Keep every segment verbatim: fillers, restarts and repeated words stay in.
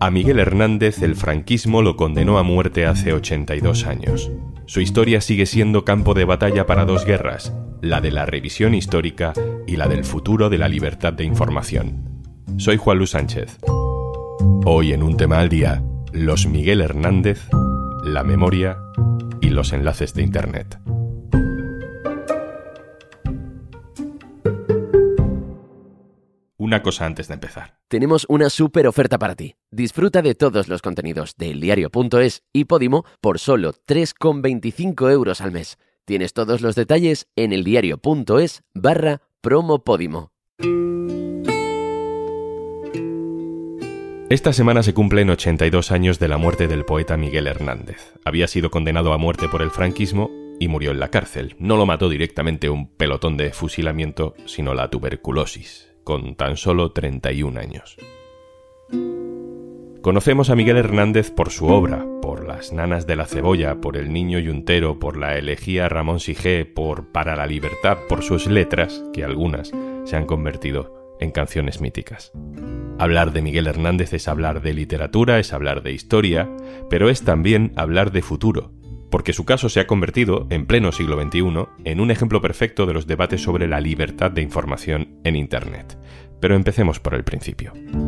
A Miguel Hernández el franquismo lo condenó a muerte hace ochenta y dos años. Su historia sigue siendo campo de batalla para dos guerras, la de la revisión histórica y la del futuro de la libertad de información. Soy Juan Luis Sánchez. Hoy en Un Tema al Día, los Miguel Hernández, la memoria y los enlaces de Internet. Una cosa antes de empezar. Tenemos una súper oferta para ti. Disfruta de todos los contenidos de eldiario punto es y Podimo por solo tres con veinticinco euros al mes. Tienes todos los detalles en eldiario punto es barra promo Podimo. Esta semana se cumplen ochenta y dos años de la muerte del poeta Miguel Hernández. Había sido condenado a muerte por el franquismo y murió en la cárcel. No lo mató directamente un pelotón de fusilamiento, sino la tuberculosis, con tan solo treinta y un años. Conocemos a Miguel Hernández por su obra, por Las nanas de la cebolla, por El niño yuntero, por la elegía Ramón Sigé, por Para la libertad, por sus letras, que algunas se han convertido en canciones míticas. Hablar de Miguel Hernández es hablar de literatura, es hablar de historia, pero es también hablar de futuro, porque su caso se ha convertido, en pleno siglo veintiuno, en un ejemplo perfecto de los debates sobre la libertad de información en Internet. Pero empecemos por el principio.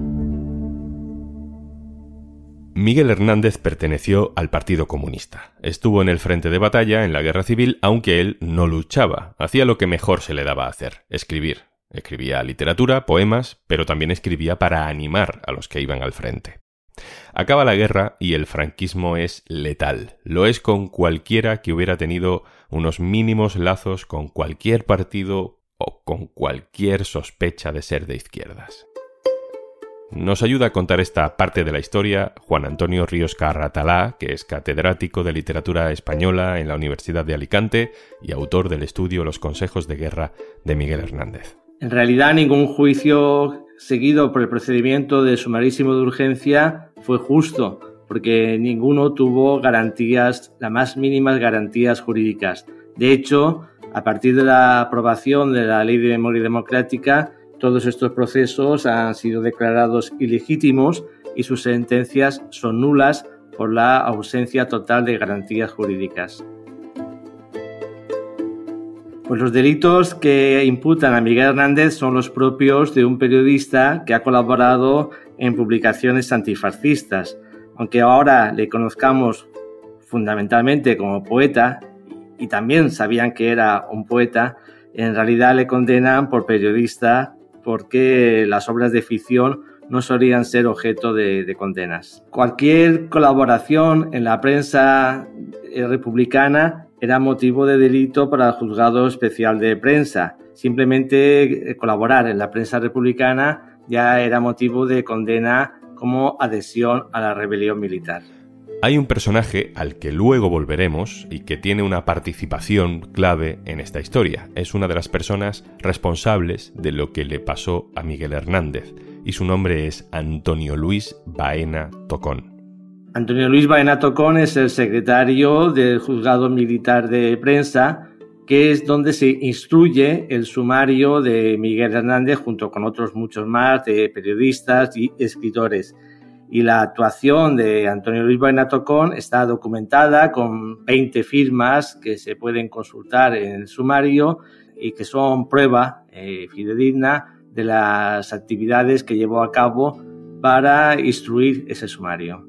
Miguel Hernández perteneció al Partido Comunista. Estuvo en el frente de batalla en la Guerra Civil, aunque él no luchaba. Hacía lo que mejor se le daba a hacer, escribir. Escribía literatura, poemas, pero también escribía para animar a los que iban al frente. Acaba la guerra y el franquismo es letal. Lo es con cualquiera que hubiera tenido unos mínimos lazos con cualquier partido o con cualquier sospecha de ser de izquierdas. Nos ayuda a contar esta parte de la historia Juan Antonio Ríos Carratalá, que es catedrático de literatura española en la Universidad de Alicante y autor del estudio Los consejos de guerra de Miguel Hernández. En realidad, ningún juicio seguido por el procedimiento de sumarísimo de urgencia fue justo, porque ninguno tuvo garantías, las más mínimas garantías jurídicas. De hecho, a partir de la aprobación de la Ley de Memoria Democrática, todos estos procesos han sido declarados ilegítimos y sus sentencias son nulas por la ausencia total de garantías jurídicas. Pues los delitos que imputan a Miguel Hernández son los propios de un periodista que ha colaborado en publicaciones antifascistas. Aunque ahora le conozcamos fundamentalmente como poeta, y también sabían que era un poeta, en realidad le condenan por periodista porque las obras de ficción no solían ser objeto de, de condenas. Cualquier colaboración en la prensa republicana era motivo de delito para el Juzgado Especial de Prensa. Simplemente colaborar en la prensa republicana ya era motivo de condena como adhesión a la rebelión militar. Hay un personaje al que luego volveremos y que tiene una participación clave en esta historia. Es una de las personas responsables de lo que le pasó a Miguel Hernández y su nombre es Antonio Luis Baena Tocón. Antonio Luis Baena Tocón es el secretario del Juzgado Militar de Prensa, que es donde se instruye el sumario de Miguel Hernández junto con otros muchos más de periodistas y escritores. Y la actuación de Antonio Luis Baena Tocón está documentada con veinte firmas que se pueden consultar en el sumario y que son prueba eh, fidedigna de las actividades que llevó a cabo para instruir ese sumario.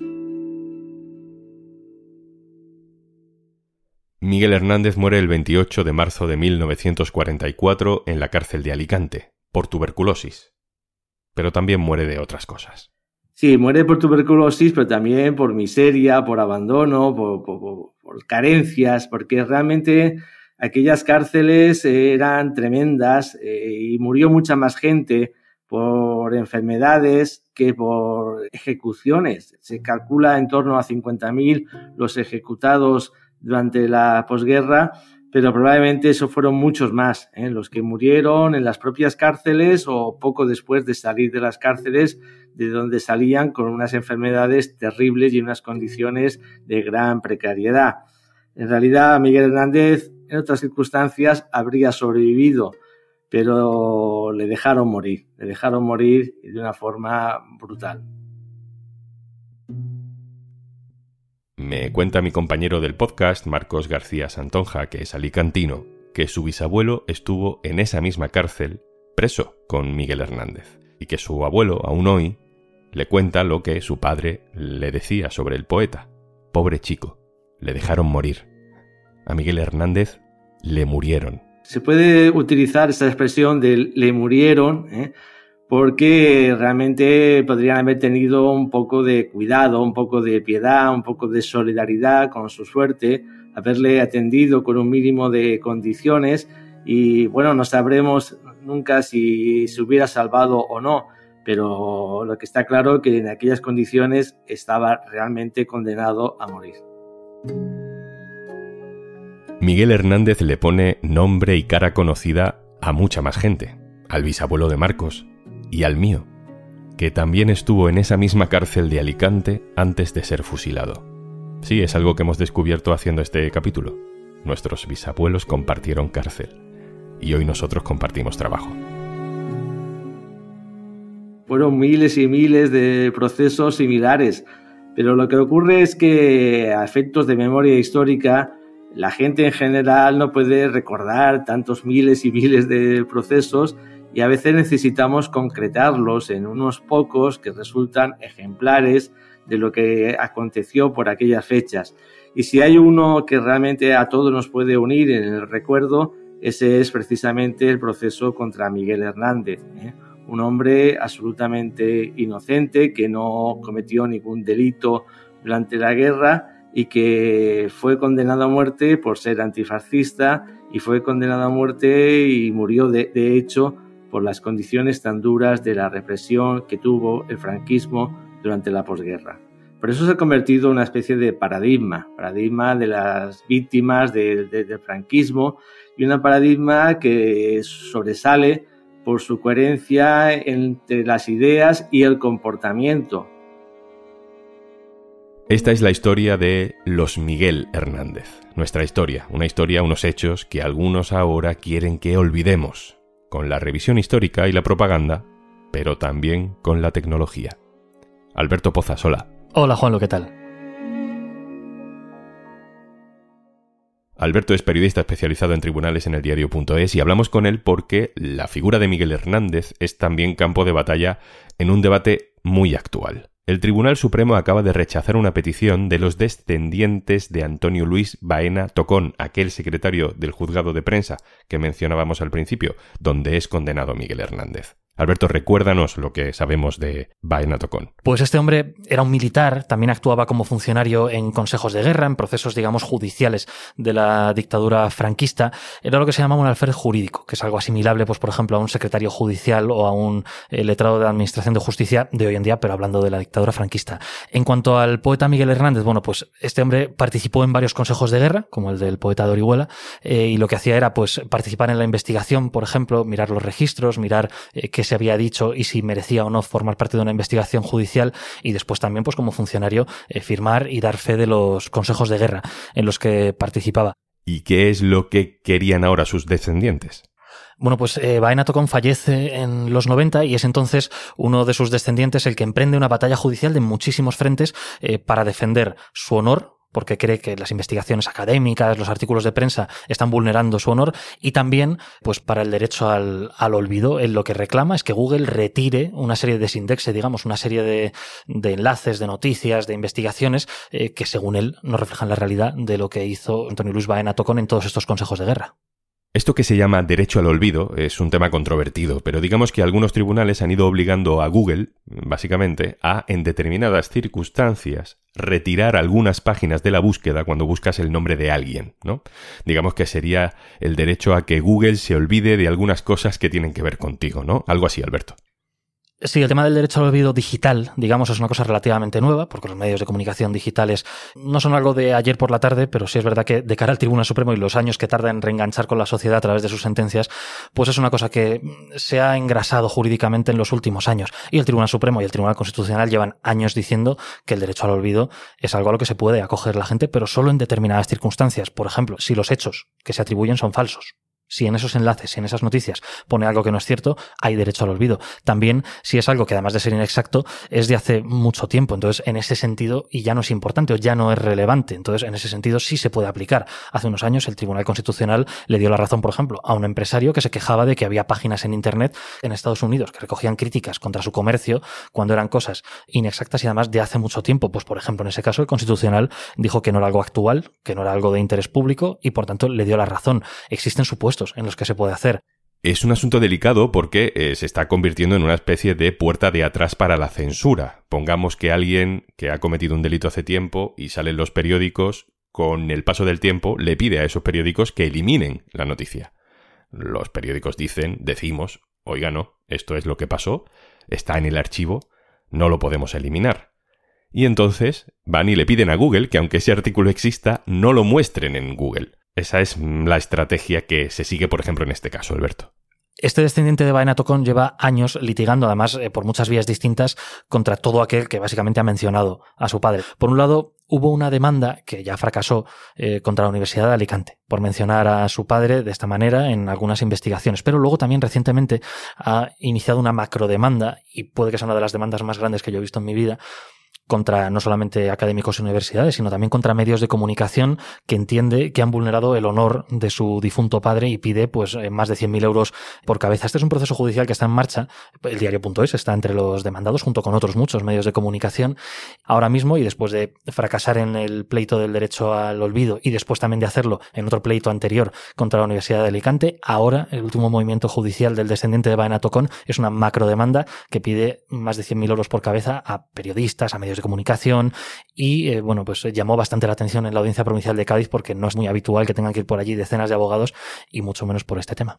Miguel Hernández muere el veintiocho de marzo de mil novecientos cuarenta y cuatro en la cárcel de Alicante, por tuberculosis. Pero también muere de otras cosas. Sí, muere por tuberculosis, pero también por miseria, por abandono, por, por, por carencias, porque realmente aquellas cárceles eran tremendas eh, y murió mucha más gente por enfermedades que por ejecuciones. Se calcula en torno a cincuenta mil los ejecutados durante la posguerra, pero probablemente eso fueron muchos más, ¿eh? los que murieron en las propias cárceles o poco después de salir de las cárceles, de donde salían con unas enfermedades terribles y unas condiciones de gran precariedad. En realidad, Miguel Hernández, en otras circunstancias, habría sobrevivido, pero le dejaron morir, le dejaron morir de una forma brutal. Me cuenta mi compañero del podcast, Marcos García Santonja, que es alicantino, que su bisabuelo estuvo en esa misma cárcel, preso con Miguel Hernández, y que su abuelo, aún hoy, le cuenta lo que su padre le decía sobre el poeta. Pobre chico, le dejaron morir. A Miguel Hernández le murieron. Se puede utilizar esta expresión de le murieron, ¿eh? porque realmente podrían haber tenido un poco de cuidado, un poco de piedad, un poco de solidaridad con su suerte, haberle atendido con un mínimo de condiciones y bueno, no sabremos nunca si se hubiera salvado o no, pero lo que está claro es que en aquellas condiciones estaba realmente condenado a morir. Miguel Hernández le pone nombre y cara conocida a mucha más gente, al bisabuelo de Marcos y al mío, que también estuvo en esa misma cárcel de Alicante antes de ser fusilado. Sí, es algo que hemos descubierto haciendo este capítulo. Nuestros bisabuelos compartieron cárcel y hoy nosotros compartimos trabajo. Fueron miles y miles de procesos similares, pero lo que ocurre es que a efectos de memoria histórica la gente en general no puede recordar tantos miles y miles de procesos y a veces necesitamos concretarlos en unos pocos que resultan ejemplares de lo que aconteció por aquellas fechas. Y si hay uno que realmente a todos nos puede unir en el recuerdo, ese es precisamente el proceso contra Miguel Hernández, ¿eh? Un hombre absolutamente inocente que no cometió ningún delito durante la guerra y que fue condenado a muerte por ser antifascista y fue condenado a muerte y murió de, de hecho por las condiciones tan duras de la represión que tuvo el franquismo durante la posguerra. Por eso se ha convertido en una especie de paradigma, paradigma de las víctimas de, de, del franquismo y un paradigma que sobresale por su coherencia entre las ideas y el comportamiento. Esta es la historia de los Miguel Hernández. Nuestra historia, una historia, unos hechos que algunos ahora quieren que olvidemos, con la revisión histórica y la propaganda, pero también con la tecnología. Alberto Pozas, hola. Hola Juanlo, ¿qué tal? Alberto es periodista especializado en tribunales en el diario punto es y hablamos con él porque la figura de Miguel Hernández es también campo de batalla en un debate muy actual. El Tribunal Supremo acaba de rechazar una petición de los descendientes de Antonio Luis Baena Tocón, aquel secretario del juzgado de prensa que mencionábamos al principio, donde es condenado Miguel Hernández. Alberto, recuérdanos lo que sabemos de Baena Tocón. Pues este hombre era un militar, también actuaba como funcionario en consejos de guerra, en procesos, digamos, judiciales de la dictadura franquista. Era lo que se llamaba un alférez jurídico, que es algo asimilable, pues por ejemplo, a un secretario judicial o a un eh, letrado de la Administración de Justicia de hoy en día, pero hablando de la dictadura franquista. En cuanto al poeta Miguel Hernández, bueno, pues este hombre participó en varios consejos de guerra, como el del poeta de Orihuela, eh, y lo que hacía era, pues, participar en la investigación, por ejemplo, mirar los registros, mirar eh, qué se había dicho y si merecía o no formar parte de una investigación judicial y después también pues como funcionario eh, firmar y dar fe de los consejos de guerra en los que participaba. ¿Y qué es lo que querían ahora sus descendientes? Bueno, pues eh, Baena Tocón fallece en los noventa y es entonces uno de sus descendientes el que emprende una batalla judicial de muchísimos frentes eh, para defender su honor, porque cree que las investigaciones académicas, los artículos de prensa están vulnerando su honor, y también pues para el derecho al, al olvido. Él lo que reclama es que Google retire una serie de desindexe, digamos, una serie de, de enlaces, de noticias, de investigaciones eh, que según él no reflejan la realidad de lo que hizo Antonio Luis Baena Tocón en todos estos consejos de guerra. Esto que se llama derecho al olvido es un tema controvertido, pero digamos que algunos tribunales han ido obligando a Google, básicamente, a, en determinadas circunstancias, retirar algunas páginas de la búsqueda cuando buscas el nombre de alguien, ¿no? Digamos que sería el derecho a que Google se olvide de algunas cosas que tienen que ver contigo, ¿no? Algo así, Alberto. Sí, el tema del derecho al olvido digital, digamos, es una cosa relativamente nueva, porque los medios de comunicación digitales no son algo de ayer por la tarde, pero sí es verdad que de cara al Tribunal Supremo y los años que tarda en reenganchar con la sociedad a través de sus sentencias, pues es una cosa que se ha engrasado jurídicamente en los últimos años. Y el Tribunal Supremo y el Tribunal Constitucional llevan años diciendo que el derecho al olvido es algo a lo que se puede acoger la gente, pero solo en determinadas circunstancias. Por ejemplo, si los hechos que se atribuyen son falsos. Si en esos enlaces, si en esas noticias pone algo que no es cierto, hay derecho al olvido. También si es algo que además de ser inexacto es de hace mucho tiempo. Entonces en ese sentido y ya no es importante o ya no es relevante. Entonces en ese sentido sí se puede aplicar. Hace unos años el Tribunal Constitucional le dio la razón, por ejemplo, a un empresario que se quejaba de que había páginas en Internet en Estados Unidos que recogían críticas contra su comercio cuando eran cosas inexactas y además de hace mucho tiempo. Pues por ejemplo en ese caso el Constitucional dijo que no era algo actual, que no era algo de interés público y por tanto le dio la razón. Existen supuestos en los que se puede hacer. Es un asunto delicado porque eh, se está convirtiendo en una especie de puerta de atrás para la censura. Pongamos que alguien que ha cometido un delito hace tiempo y sale en los periódicos, con el paso del tiempo le pide a esos periódicos que eliminen la noticia. Los periódicos dicen, decimos, oiga no, esto es lo que pasó, está en el archivo, no lo podemos eliminar. Y entonces van y le piden a Google que aunque ese artículo exista, no lo muestren en Google. Esa es la estrategia que se sigue, por ejemplo, en este caso, Alberto. Este descendiente de Baena Tocón lleva años litigando, además, eh, por muchas vías distintas, contra todo aquel que básicamente ha mencionado a su padre. Por un lado, hubo una demanda que ya fracasó eh, contra la Universidad de Alicante por mencionar a su padre de esta manera en algunas investigaciones. Pero luego también recientemente ha iniciado una macrodemanda, y puede que sea una de las demandas más grandes que yo he visto en mi vida, contra no solamente académicos y universidades, sino también contra medios de comunicación que entiende que han vulnerado el honor de su difunto padre y pide pues más de cien mil euros por cabeza. Este es un proceso judicial que está en marcha. El diario punto es está entre los demandados junto con otros muchos medios de comunicación. Ahora mismo, y después de fracasar en el pleito del derecho al olvido y después también de hacerlo en otro pleito anterior contra la Universidad de Alicante, ahora el último movimiento judicial del descendiente de Baena Tocón es una macrodemanda que pide más de cien mil euros por cabeza a periodistas, a medios de comunicación y eh, bueno, pues llamó bastante la atención en la Audiencia Provincial de Cádiz porque no es muy habitual que tengan que ir por allí decenas de abogados y mucho menos por este tema.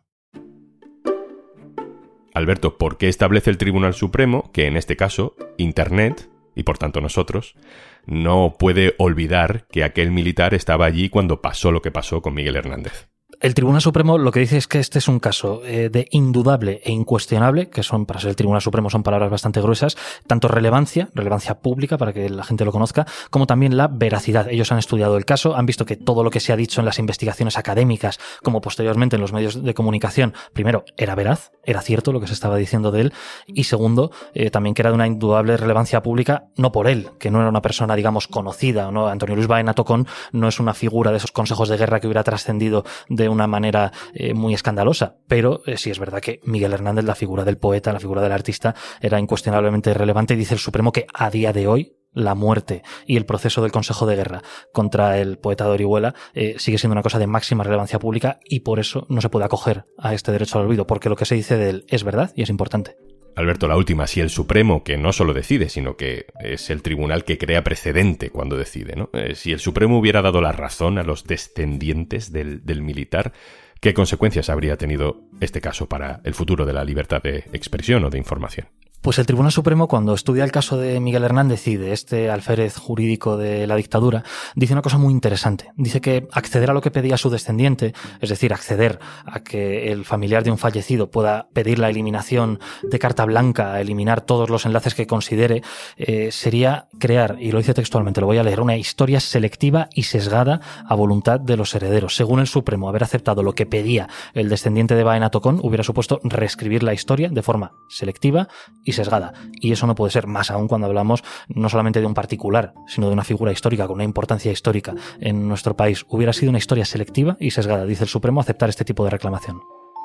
Alberto, ¿por qué establece el Tribunal Supremo que en este caso Internet, y por tanto nosotros, no puede olvidar que aquel militar estaba allí cuando pasó lo que pasó con Miguel Hernández? El Tribunal Supremo lo que dice es que este es un caso eh, de indudable e incuestionable, que son, para ser el Tribunal Supremo, son palabras bastante gruesas, tanto relevancia, relevancia pública para que la gente lo conozca, como también la veracidad. Ellos han estudiado el caso, han visto que todo lo que se ha dicho en las investigaciones académicas, como posteriormente en los medios de comunicación, primero, era veraz, era cierto lo que se estaba diciendo de él, y segundo, eh, también que era de una indudable relevancia pública, no por él, que no era una persona, digamos, conocida, ¿no? Antonio Luis Baena Tocón no es una figura de esos consejos de guerra que hubiera trascendido de una manera eh, muy escandalosa, pero eh, sí es verdad que Miguel Hernández, la figura del poeta, la figura del artista, era incuestionablemente relevante, y dice el Supremo que a día de hoy la muerte y el proceso del Consejo de Guerra contra el poeta de Orihuela eh, sigue siendo una cosa de máxima relevancia pública y por eso no se puede acoger a este derecho al olvido, porque lo que se dice de él es verdad y es importante. Alberto, la última, si el Supremo, que no solo decide, sino que es el tribunal que crea precedente cuando decide, ¿no? Eh, si el Supremo hubiera dado la razón a los descendientes del, del militar, ¿qué consecuencias habría tenido este caso para el futuro de la libertad de expresión o de información? Pues el Tribunal Supremo, cuando estudia el caso de Miguel Hernández y de este alférez jurídico de la dictadura, dice una cosa muy interesante. Dice que acceder a lo que pedía su descendiente, es decir, acceder a que el familiar de un fallecido pueda pedir la eliminación de carta blanca, eliminar todos los enlaces que considere, eh, sería crear, y lo dice textualmente, lo voy a leer, una historia selectiva y sesgada a voluntad de los herederos. Según el Supremo, haber aceptado lo que pedía el descendiente de Baena Tocón hubiera supuesto reescribir la historia de forma selectiva y sesgada. Y eso no puede ser, más aún cuando hablamos no solamente de un particular, sino de una figura histórica con una importancia histórica en nuestro país. Hubiera sido una historia selectiva y sesgada, dice el Supremo, aceptar este tipo de reclamación.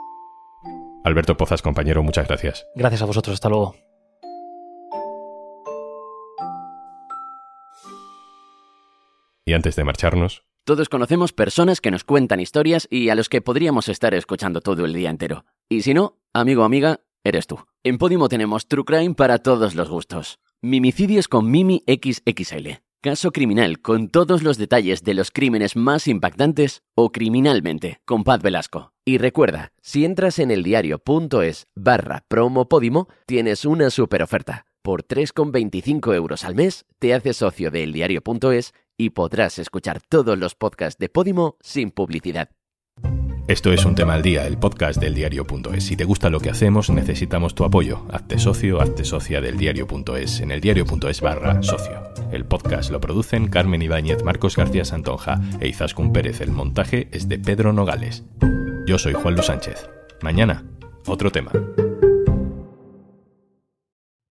Alberto Pozas, compañero, muchas gracias. Gracias a vosotros, hasta luego. Y antes de marcharnos... Todos conocemos personas que nos cuentan historias y a los que podríamos estar escuchando todo el día entero. Y si no, amigo o amiga, eres tú. En Podimo tenemos True Crime para todos los gustos. Mimicidios con Mimi equis equis ele. Caso criminal con todos los detalles de los crímenes más impactantes o Criminalmente con Paz Velasco. Y recuerda, si entras en eldiario.es barra promo Podimo, tienes una super oferta. Por tres con veinticinco euros al mes, te haces socio de eldiario.es y podrás escuchar todos los podcasts de Podimo sin publicidad. Esto es Un Tema al Día, el podcast del diario.es. Si te gusta lo que hacemos, necesitamos tu apoyo. Hazte socio, hazte socia del diario.es en eldiario.es barra socio. El podcast lo producen Carmen Ibáñez, Marcos García Santonja e Izaskun Pérez. El montaje es de Pedro Nogales. Yo soy Juan Luis Sánchez. Mañana, otro tema.